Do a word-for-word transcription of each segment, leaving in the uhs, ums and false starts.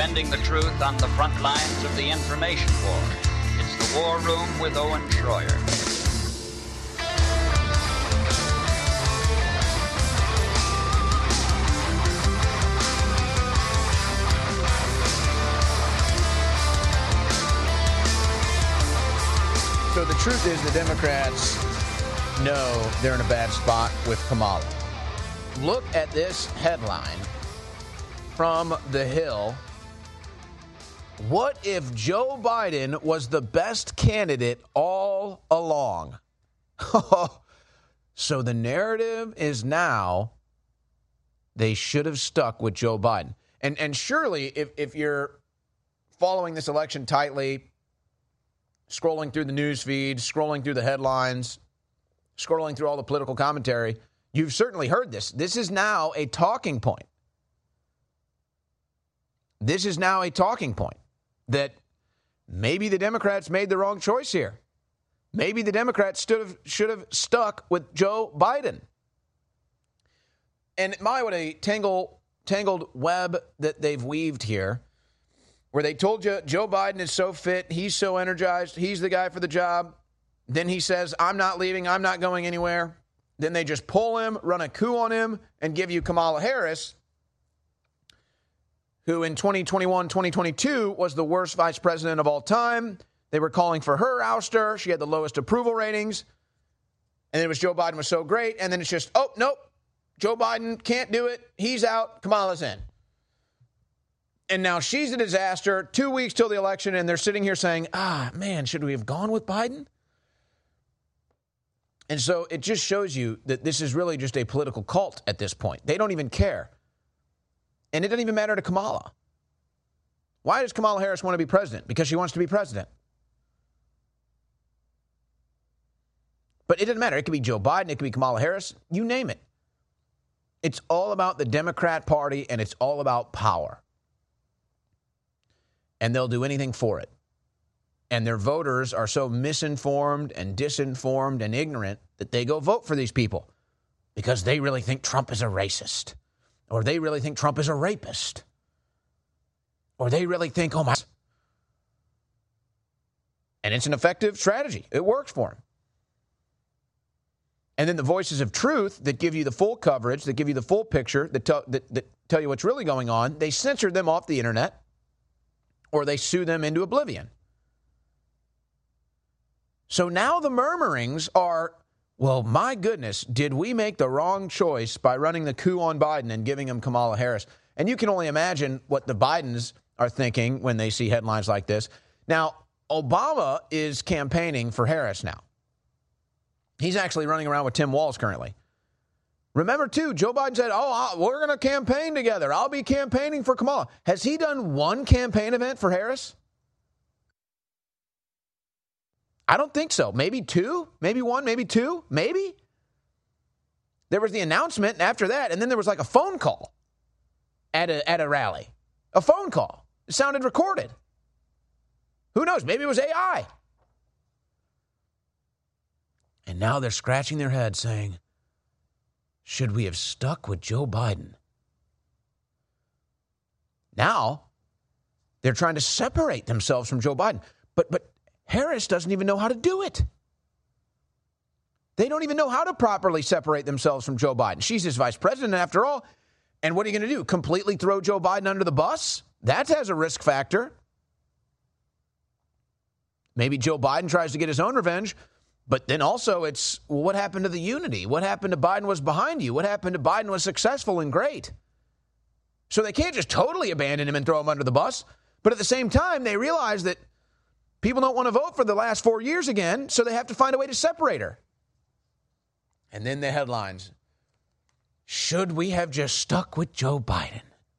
defending the truth on the front lines of the information war. It's the War Room with Owen Schroyer. So the truth is the Democrats know they're in a bad spot with Kamala. Look at this headline from The Hill. What if Joe Biden was the best candidate all along? So the narrative is now they should have stuck with Joe Biden. And and surely if, if you're following this election tightly, scrolling through the news feed, scrolling through the headlines, scrolling through all the political commentary, you've certainly heard this. This is now a talking point. This is now a talking point that maybe the Democrats made the wrong choice here. Maybe the Democrats should have, should have stuck with Joe Biden. And my, what a tangle, tangled web that they've weaved here, where they told you Joe Biden is so fit, he's so energized, he's the guy for the job. Then he says, I'm not leaving, I'm not going anywhere. Then they just pull him, run a coup on him, and give you Kamala Harris, who in twenty twenty-one, twenty twenty-two was the worst vice president of all time. They were calling for her ouster. She had the lowest approval ratings. And then it was Joe Biden was so great. And then it's just, oh, nope, Joe Biden can't do it. He's out. Kamala's in. And now she's a disaster. Two weeks till the election, and they're sitting here saying, ah, man, should we have gone with Biden? And so it just shows you that this is really just a political cult at this point. They don't even care. And it doesn't even matter to Kamala. Why does Kamala Harris want to be president? Because she wants to be president. But it doesn't matter. It could be Joe Biden. It could be Kamala Harris. You name it. It's all about the Democrat Party, and it's all about power. And they'll do anything for it. And their voters are so misinformed and disinformed and ignorant that they go vote for these people because they really think Trump is a racist, or they really think Trump is a rapist, or they really think, oh my. And it's an effective strategy. It works for them. And then the voices of truth that give you the full coverage, that give you the full picture, that tell, that, that tell you what's really going on, they censor them off the internet, or they sue them into oblivion. So now the murmurings are, well, my goodness, did we make the wrong choice by running the coup on Biden and giving him Kamala Harris? And you can only imagine what the Bidens are thinking when they see headlines like this. Now, Obama is campaigning for Harris now. He's actually running around with Tim Walz currently. Remember, too, Joe Biden said, oh, we're going to campaign together. I'll be campaigning for Kamala. Has he done one campaign event for Harris? I don't think so. Maybe two, maybe one, maybe two, maybe. There was the announcement after that, and then there was like a phone call at a, at a rally. A phone call. It sounded recorded. Who knows? Maybe it was A I. And now they're scratching their heads saying, should we have stuck with Joe Biden? Now they're trying to separate themselves from Joe Biden. But but Harris doesn't even know how to do it. They don't even know how to properly separate themselves from Joe Biden. She's his vice president after all. And what are you going to do? Completely throw Joe Biden under the bus? That has a risk factor. Maybe Joe Biden tries to get his own revenge. But then also it's, well, what happened to the unity? What happened to Biden was behind you? What happened to Biden was successful and great? So they can't just totally abandon him and throw him under the bus. But at the same time, they realize that people don't want to vote for the last four years again, so they have to find a way to separate her. And then the headlines. Should we have just stuck with Joe Biden?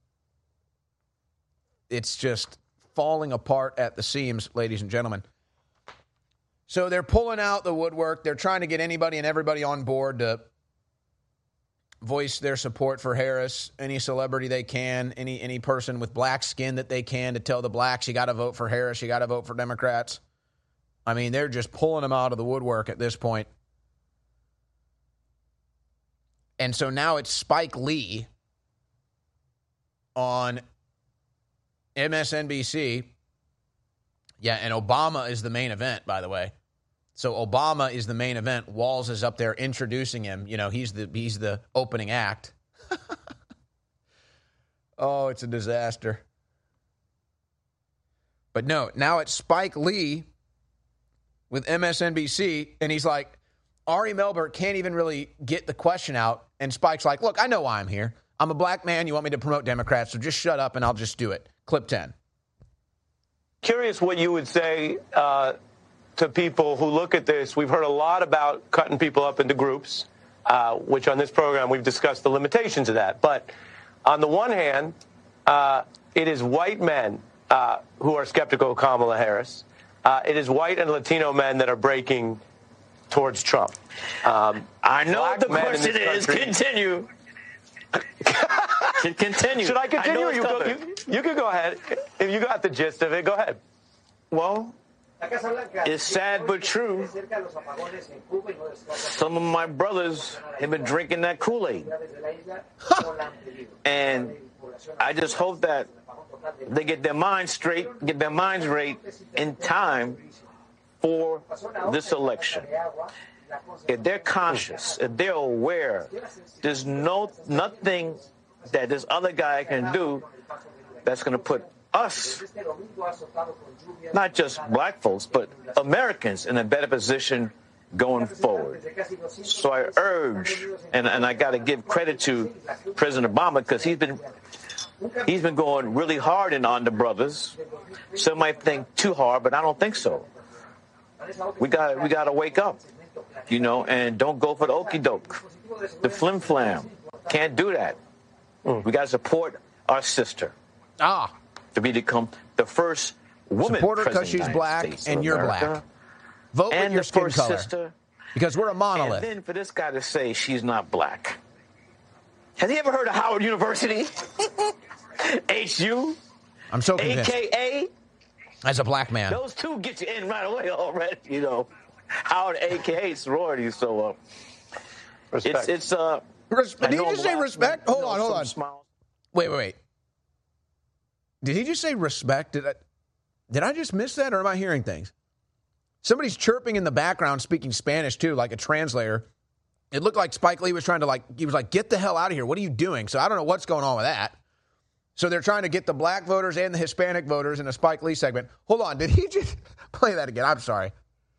It's just falling apart at the seams, ladies and gentlemen. So they're pulling out the woodwork. They're trying to get anybody and everybody on board to voice their support for Harris, any celebrity they can, any any person with black skin that they can, to tell the blacks, you got to vote for Harris, you got to vote for Democrats. I mean, they're just pulling them out of the woodwork at this point. And so now it's Spike Lee on M S N B C. Yeah, and Obama is the main event, by the way. So Obama is the main event. Walz is up there introducing him. You know, he's the he's the opening act. Oh, it's a disaster. But no, now it's Spike Lee with M S N B C, and he's like, Ari Melber can't even really get the question out, and Spike's like, look, I know why I'm here. I'm a black man. You want me to promote Democrats, so just shut up and I'll just do it. Clip ten. Curious what you would say uh, to people who look at this. We've heard a lot about cutting people up into groups, uh, which on this program we've discussed the limitations of that. But on the one hand, uh, it is white men uh, who are skeptical of Kamala Harris. Uh, it is white and Latino men that are breaking towards Trump. Um, I know what the question is. Continue. Continue. Should I continue? I you, go, you, you can go ahead. If you got the gist of it, go ahead. Well, it's sad but true. Some of my brothers have been drinking that Kool-Aid. And I just hope that they get their minds straight, get their minds right in time for this election. If they're conscious, if they're aware, there's no nothing that this other guy can do that's going to put us, not just black folks, but Americans in a better position going forward. So I urge, and, and I got to give credit to President Obama because he's been he's been going really hard in on the brothers. Some might think too hard, but I don't think so. We got we got to wake up. You know, and don't go for the okie doke, the flim flam. Can't do that. Mm. We got to support our sister. Ah. To be become the first woman support her president because she's black States and you're America. black. Vote and with your the skin first color. Sister. Because we're a monolith. And then for this guy to say she's not black. Has he ever heard of Howard University? H U? I'm so convinced. A K A? As a black man. Those two get you in right away already, you know. Howard, A K A sorority, so uh, respect. it's it's uh. Respect. Did he just say respect? Hold you know, on, hold on. Smiles. Wait, wait, wait. Did he just say respect? Did I, did I just miss that, or am I hearing things? Somebody's chirping in the background, speaking Spanish too, like a translator. It looked like Spike Lee was trying to like he was like, "Get the hell out of here! What are you doing?" So I don't know what's going on with that. So they're trying to get the black voters and the Hispanic voters in a Spike Lee segment. Hold on, did he just play that again? I'm sorry.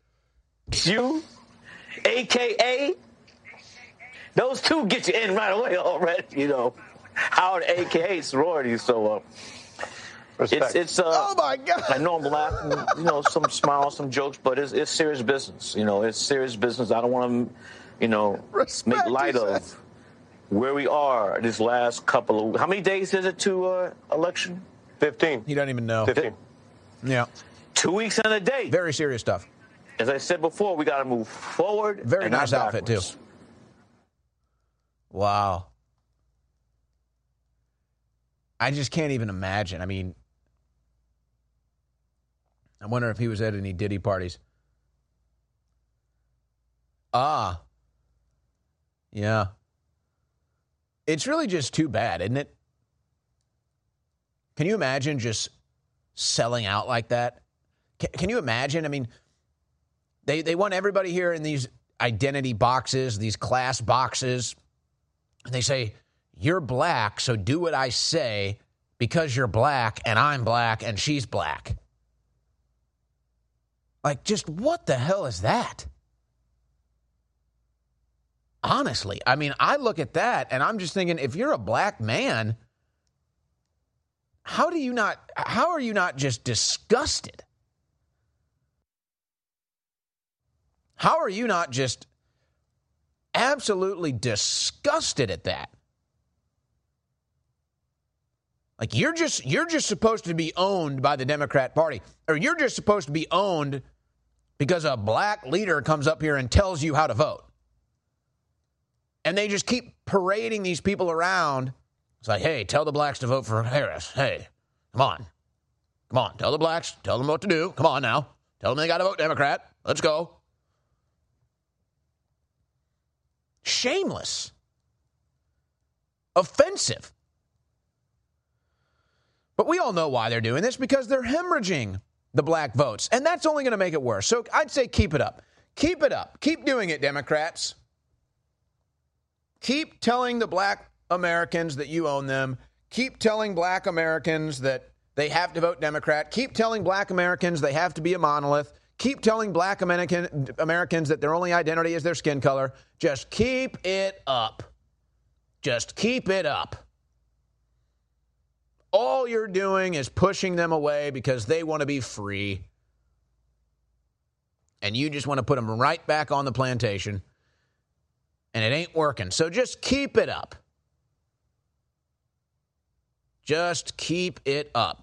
You, A K A, those two get you in right away already, you know. Howard, A K A sorority, so uh, it's, it's, uh, oh my God. I know I'm laughing, you know, some smiles, some jokes, but it's, it's serious business, you know, it's serious business. I don't want to, you know, Respect, make light of where we are this last couple of, how many days is it to uh, election? fifteen. He doesn't even know. fifteen. Yeah. Two weeks and a day. Very serious stuff. As I said before, we got to move forward. Very and nice not outfit, too. backwards. Wow. I just can't even imagine. I mean, I wonder if he was at any Diddy parties. Ah. Yeah. It's really just too bad, isn't it? Can you imagine just selling out like that? Can, can you imagine? I mean, they they want everybody here in these identity boxes, these class boxes. And they say, you're black, so do what I say because you're black and I'm black and she's black. Like, just what the hell is that? Honestly, I mean, I look at that and I'm just thinking, if you're a black man, how do you not, how are you not just disgusted? How are you not just absolutely disgusted at that? Like, you're just you're just supposed to be owned by the Democrat Party, or you're just supposed to be owned because a black leader comes up here and tells you how to vote. And they just keep parading these people around. It's like, hey, tell the blacks to vote for Harris. Hey, come on. Come on, tell the blacks, tell them what to do. Come on now. Tell them they got to vote Democrat. Let's go. Shameless. Offensive. But we all know why they're doing this, because they're hemorrhaging the black votes. And that's only going to make it worse. So I'd say keep it up. Keep it up. Keep doing it, Democrats. Keep telling the black Americans that you own them. Keep telling black Americans that they have to vote Democrat. Keep telling black Americans they have to be a monolith. Keep telling black American, Americans that their only identity is their skin color. Just keep it up. Just keep it up. All you're doing is pushing them away because they want to be free. And you just want to put them right back on the plantation. And it ain't working. So just keep it up. Just keep it up.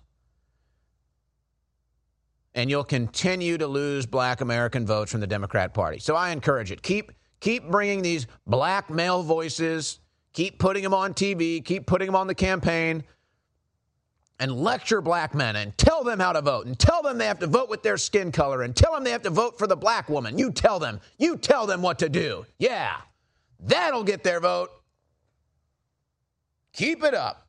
And you'll continue to lose black American votes from the Democrat Party. So I encourage it. Keep keep bringing these black male voices. Keep putting them on T V. Keep putting them on the campaign. And lecture black men and tell them how to vote. And tell them they have to vote with their skin color. And tell them they have to vote for the black woman. You tell them. You tell them what to do. Yeah. That'll get their vote. Keep it up.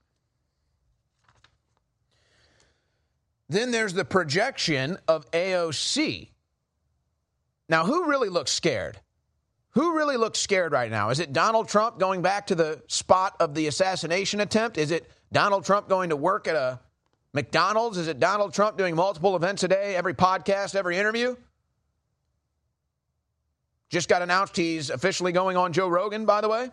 Then there's the projection of A O C. Now, who really looks scared? Who really looks scared right now? Is it Donald Trump going back to the spot of the assassination attempt? Is it Donald Trump going to work at a McDonald's? Is it Donald Trump doing multiple events a day, every podcast, every interview? Just got announced he's officially going on Joe Rogan, by the way.